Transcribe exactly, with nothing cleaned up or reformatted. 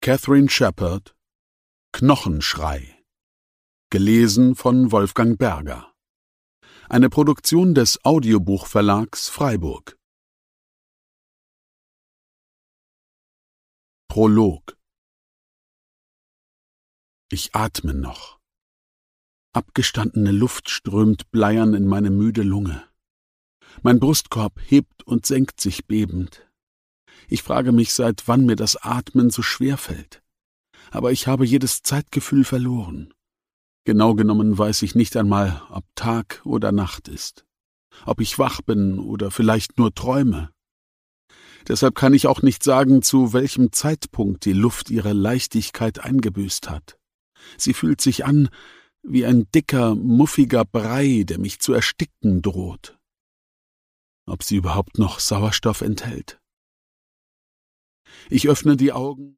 Catherine Shepard, Knochenschrei. Gelesen von Wolfgang Berger. Eine Produktion des Audiobuchverlags Freiburg. Prolog. Ich atme noch. Abgestandene Luft strömt bleiern in meine müde Lunge. Mein Brustkorb hebt und senkt sich bebend. Ich frage mich, seit wann mir das Atmen so schwer fällt. Aber ich habe jedes Zeitgefühl verloren. Genau genommen weiß ich nicht einmal, ob Tag oder Nacht ist. Ob ich wach bin oder vielleicht nur träume. Deshalb kann ich auch nicht sagen, zu welchem Zeitpunkt die Luft ihre Leichtigkeit eingebüßt hat. Sie fühlt sich an wie ein dicker, muffiger Brei, der mich zu ersticken droht. Ob sie überhaupt noch Sauerstoff enthält? Ich öffne die Augen.